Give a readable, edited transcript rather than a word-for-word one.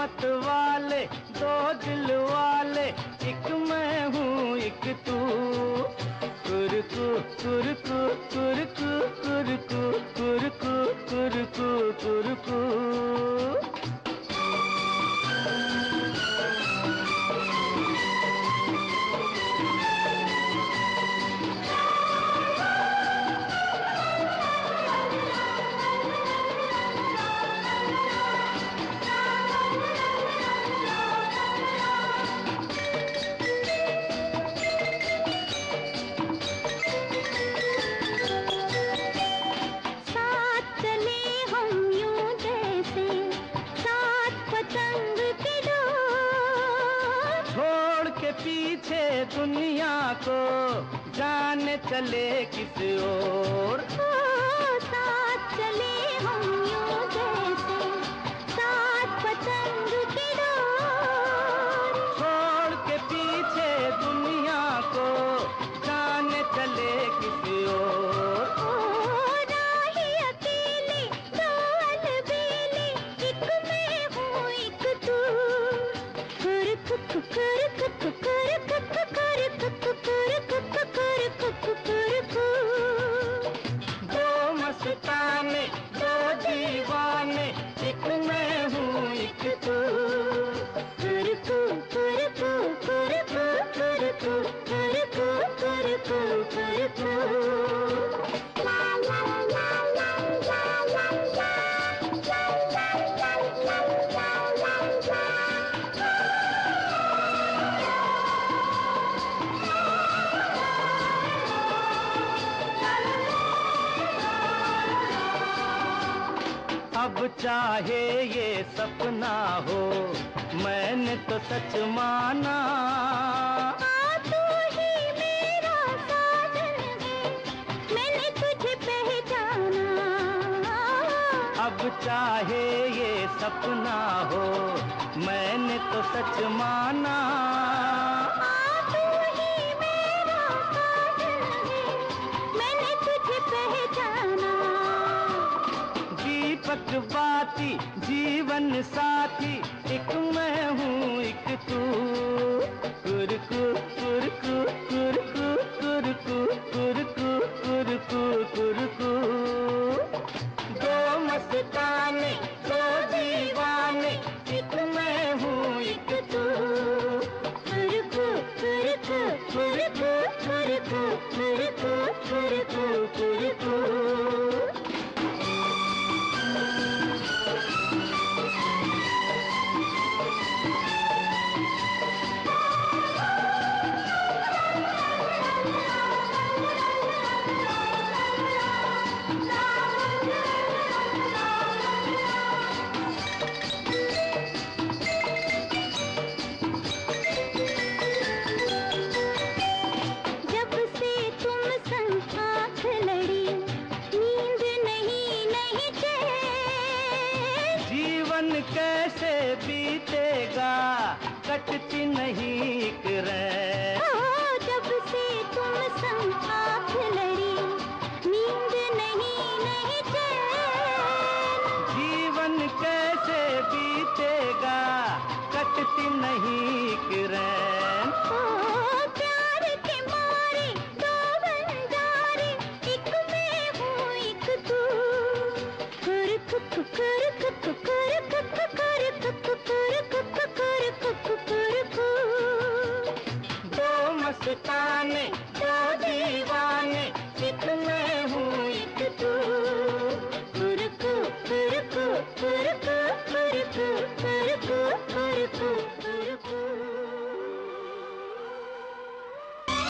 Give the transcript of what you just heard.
मत वाले दो दिल वाले, एक मैं हूँ एक तू। कुरकु कुरकु कुरकु कुरकु कुरकु कुरकु कुरकु। पीछे दुनिया को जाने चले किस ओर। साथ चले हम यूं जैसे साथ पतंग की डोर। छोड़ के पीछे दुनिया को जाने चले किस ओर। राही अकेले दो अलबेले, एक मैं हूँ एक तू। दो मस्ताने दो दीवाने, एक मैं हूँ एक तू। कुरकु कुरकु कुरकु कुरकु कुरकु कुरकु कुरकु। अब चाहे ये सपना हो, मैंने तो सच माना। तू ही मेरा साजन है, मैंने तुझे पहचाना। अब चाहे ये सपना हो, मैंने तो सच माना। तू ही मेरा साजन है, मैंने तुझे पहचाना। दीपक बाती जीवन साथी, एक मैं हूँ एक तू। कुरकु कुरकु कुरकु कुरकु कुरकु कुरकु कुरकु। दो मस्ताने दो दीवाने, एक मैं हूँ एक तू। कुरकु कुरकु कुरकु कुरकु कुरकु कुरकु कुरकु। कैसे बीतेगा कटती नहीं एक रैन। जब से तुम संग आँख लड़ी, नींद नहीं चैन। जीवन कैसे बीतेगा कटती नहीं एक रैन। प्यार के मारे दो बंजारे, एक मैं हूँ एक तू। कुरकु कुरकु कुरकु।